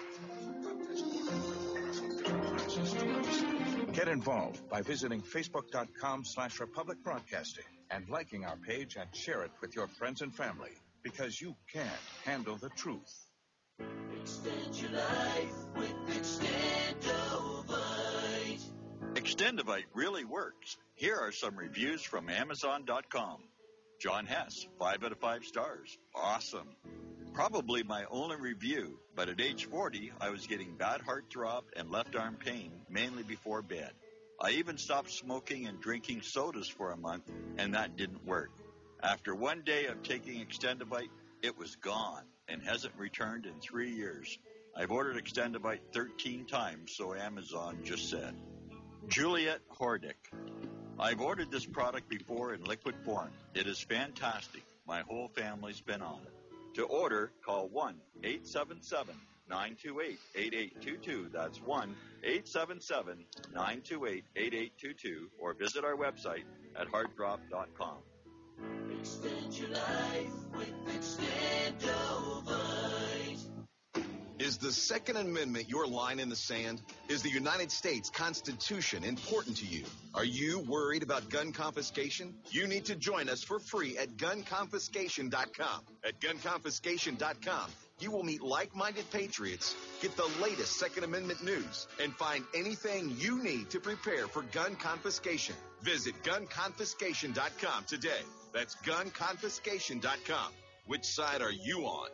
Get involved by visiting facebook.com slash Republic Broadcasting and liking our page and share it with your friends and family, because you can handle the truth. Extend your life with Extendovite. Extendovite really works. Here are some reviews from Amazon dot com. John Hess, five out of five stars. Awesome. Probably my only review, but at age forty, I was getting bad heartthrob and left arm pain, mainly before bed. I even stopped smoking and drinking sodas for a month, and that didn't work. After one day of taking Extendovite, it was gone and hasn't returned in three years. I've ordered Extendovite thirteen times, so Amazon just said. Juliet Hordick. I've ordered this product before in liquid form. It is fantastic. My whole family's been on it. To order, call one eight seven seven, nine two eight, eight eight two two. That's one eight seven seven, nine two eight, eight eight two two, or visit our website at hard drop dot com. Extend your life with Extendovite. Is the Second Amendment your line in the sand? Is the United States Constitution important to you? Are you worried about gun confiscation? You need to join us for free at gun confiscation dot com. At gun confiscation dot com, you will meet like-minded patriots, get the latest Second Amendment news, and find anything you need to prepare for gun confiscation. Visit gun confiscation dot com today. That's gun confiscation dot com. Which side are you on?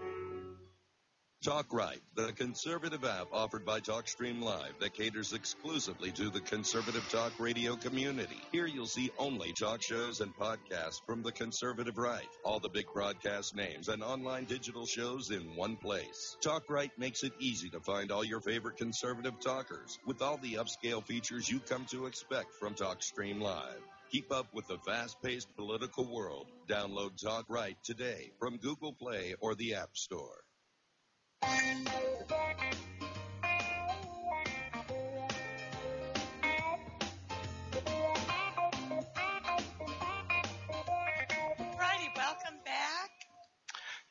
Talk Right, the conservative app offered by TalkStream Live that caters exclusively to the conservative talk radio community. Here you'll see only talk shows and podcasts from the conservative right. All the big broadcast names and online digital shows in one place. Talk Right makes it easy to find all your favorite conservative talkers with all the upscale features you come to expect from TalkStream Live. Keep up with the fast-paced political world. Download Talk Right today from Google Play or the App Store.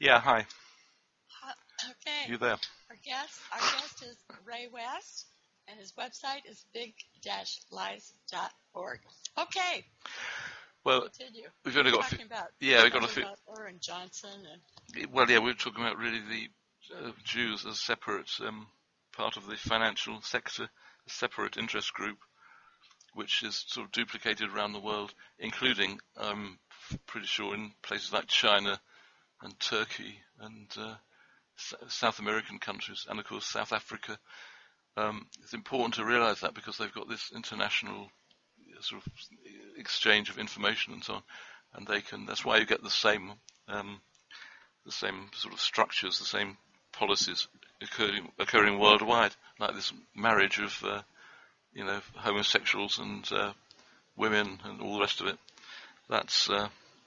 Yeah, hi. Uh, okay. You there? Our guest, our guest is Ray West, and his website is big dash lies dot org. Okay. Well, Continue. we've only We're got a few. talking about, Yeah, we've got a talking few. about Orrin Johnson and. Well, yeah, we were talking about really the uh, Jews as separate um, part of the financial sector, a separate interest group, which is sort of duplicated around the world, including, I'm pretty sure, in places like China and Turkey and uh, S- South American countries, and of course South Africa. Um, it's important to realize that because they've got this international sort of exchange of information and so on, and they can. That's why you get the same, um, the same sort of structures, the same policies occurring occurring worldwide, like this marriage of, uh, you know, homosexuals and uh, women and all the rest of it. That's. Uh,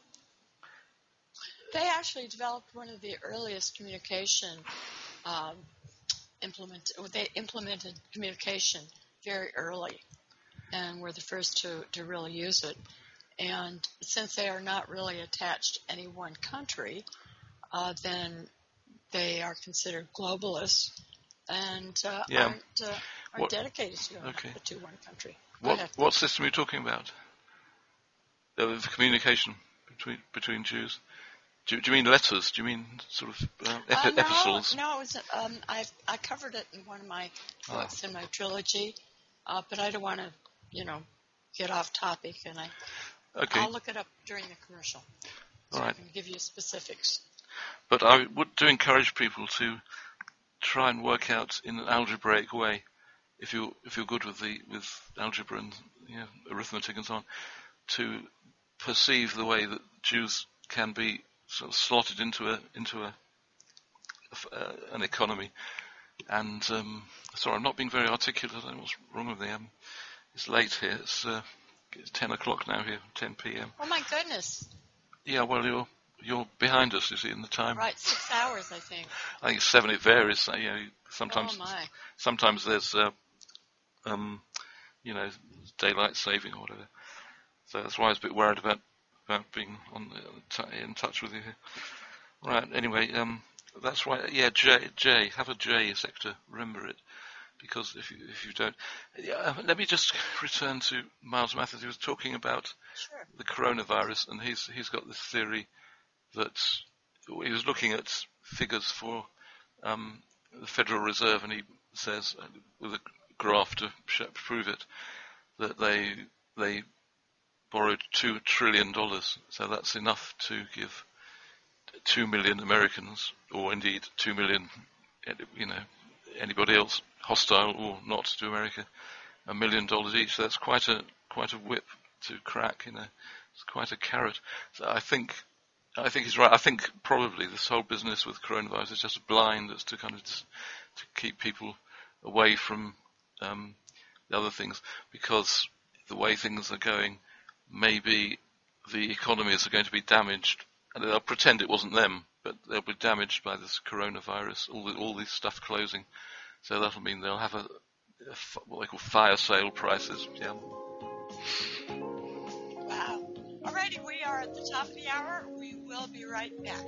They actually developed one of the earliest communication um, implement. They implemented communication very early, and were the first to, to really use it. And since they are not really attached to any one country, uh, then they are considered globalists and uh, yeah. aren't, uh, aren't what, to, okay. to one country. Go What ahead. what system are you talking about? Uh, the communication between between Jews. Do, do you mean letters? Do you mean sort of uh, epi- uh, no, epistles? No, it was, um, I I covered it in one of my books Ah. in my trilogy, uh, but I don't want to, you know, get off topic, and I Okay. I'll look it up during the commercial, so All right. I can give you specifics. But I would do encourage people to try and work out in an algebraic way, if you if you're good with the with algebra and, you know, arithmetic and so on, to perceive the way that Jews can be sort of slotted into a into a, a uh, an economy. And um, sorry, I'm not being very articulate. I don't know what's wrong with me. Um, it's late here. It's, uh, it's ten o'clock now here, ten p.m. Oh my goodness! Yeah, well, you're you're behind us, you see, in the time. Right, six hours, I think. I think it's seven. It varies. So, you know, sometimes Oh my! sometimes there's uh, um, you know, daylight saving or whatever. So that's why I was a bit worried about about being on t- in touch with you here. Right. Anyway, um, that's why. Yeah, J. J. Have a J sector. Remember it, because if you if you don't, yeah, let me just return to Miles Mathers. He was talking about Sure. the coronavirus, and he's he's got this theory that he was looking at figures for um, the Federal Reserve, and he says, uh, with a graph to show, prove it, that they they borrowed two trillion dollars. So that's enough to give two million Americans, or indeed two million, you know, anybody else, hostile or not to America, a million dollars each. So that's quite a quite a whip to crack. You know, it's quite a carrot. So I think. I think he's right. I think probably this whole business with coronavirus is just a blind as to kind of just to keep people away from um, the other things, because the way things are going, maybe the economies are going to be damaged, and they'll pretend it wasn't them, but they'll be damaged by this coronavirus, all the, all this stuff closing. So that'll mean they'll have a, a what they call fire sale prices. Yeah. Wow. Alrighty, we are at the top of the hour. We will be right back.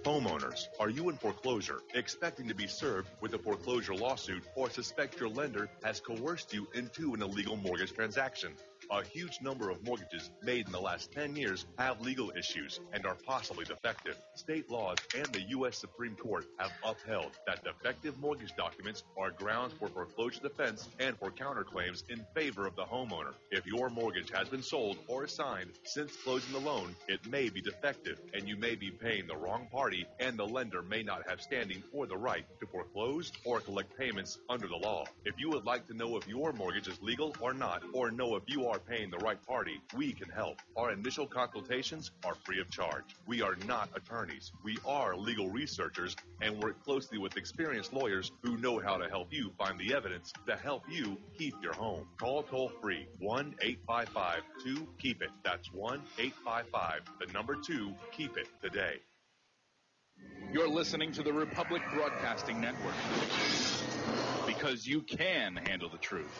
Homeowners, are you in foreclosure, expecting to be served with a foreclosure lawsuit, or suspect your lender has coerced you into an illegal mortgage transaction? A huge number of mortgages made in the last ten years have legal issues and are possibly defective. State laws and the U S Supreme Court have upheld that defective mortgage documents are grounds for foreclosure defense and for counterclaims in favor of the homeowner. If your mortgage has been sold or assigned since closing the loan, it may be defective and you may be paying the wrong party, and the lender may not have standing or the right to foreclose or collect payments under the law. If you would like to know if your mortgage is legal or not, or know if you are paying the right party, we can help. Our initial consultations are free of charge. We are not attorneys. We are legal researchers and work closely with experienced lawyers who know how to help you find the evidence to help you keep your home. Call toll free one eight five five two keep it. That's one eight five five, the number two, keep it today. You're listening to the Republic Broadcasting Network, because you can handle the truth.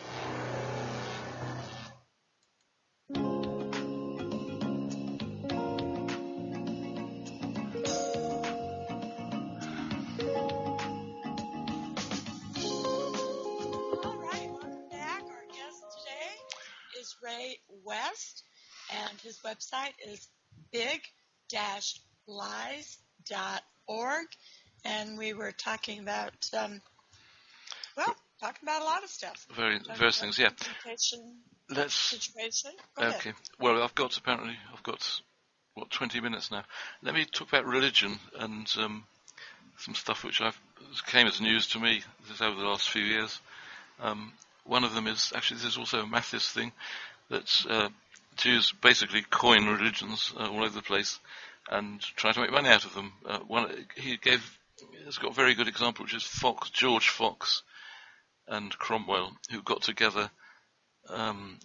Ray West, and his website is big dash lies dot org, and we were talking about, um, well, talking about a lot of stuff. Very Talking various about things, yeah. Education Let's. situation. Go ahead. Okay. Well, I've got apparently I've got what twenty minutes now. Let me talk about religion and um, some stuff which I've came as news to me this over the last few years. Um, one of them is actually this is also a Mathis thing. That uh, Jews basically coin religions uh, all over the place and try to make money out of them. Uh, one he gave has got a very good example, which is Fox, George Fox, and Cromwell, who got together um,